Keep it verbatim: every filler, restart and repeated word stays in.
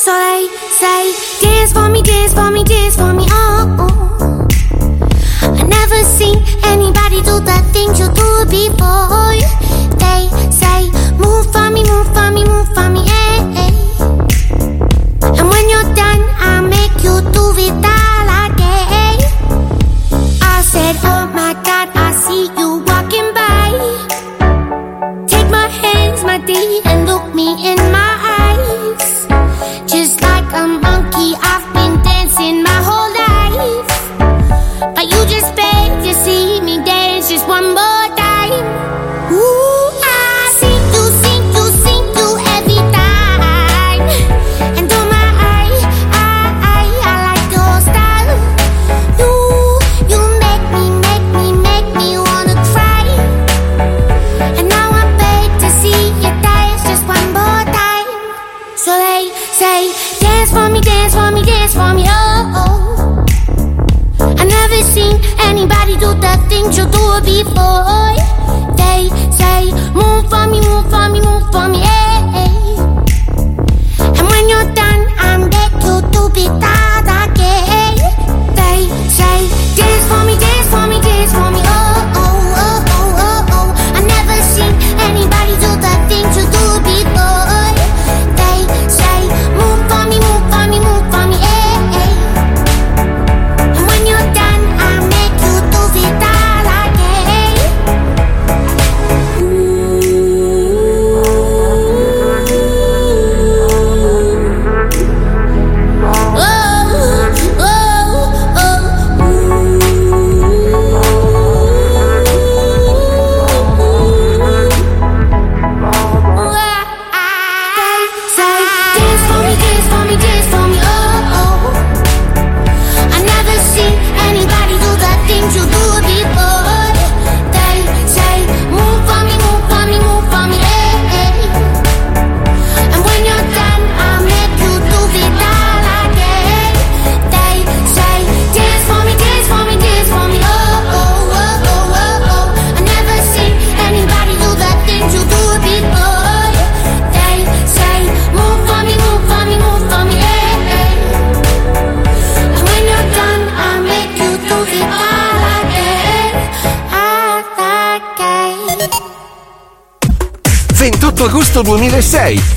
So they say, dance for me, dance for me, dance for me, oh, oh. I never seen anybody do the things you do before. They say, move for me, move for me, move for me, eh, eh. And when you're done, I'll make you do it all again. I said, oh my God, I see you walking by. Take my hands, my D, and look me in my eyes. Just like a monkey, I've been dancing my whole life. But you just beg to see me dance just one more time. Ooh, I see you, see you, see you every time. And oh my, I, I, I, I like your style. You, you make me, make me, make me wanna cry. And now I beg to see you dance just one more time. So they say, dance for me, dance for me, dance for me, oh, oh. I never seen anybody do the things you do before. They say, move for me, move for me, move for me, eh, eh. And when you're done, I'm back you to be that again. They say, dance for me, dance for me, dance for me, oh, oh, oh, oh, oh, oh. I never seen anybody do the things you do before. They say, move for me, move for me, move for me, eh, eh. And when you're done, I'll make you do it all again. Oh, oh, oh, they say, dance for me, dance for me, dance for me, oh, oh. I never seen anybody do the things you do before. They say, move for me, move for me, move for me, eh, eh. And when you're done, I'll make you do it all again. They say, dance for me, dance for me, dance for me, oh, oh, oh, oh, oh, oh. I never seen anybody do the things you do before. They say, move for me, move for me, move for me, eh, eh. And when you're done, I'll make you do it all again, all again. ventotto agosto duemilasei,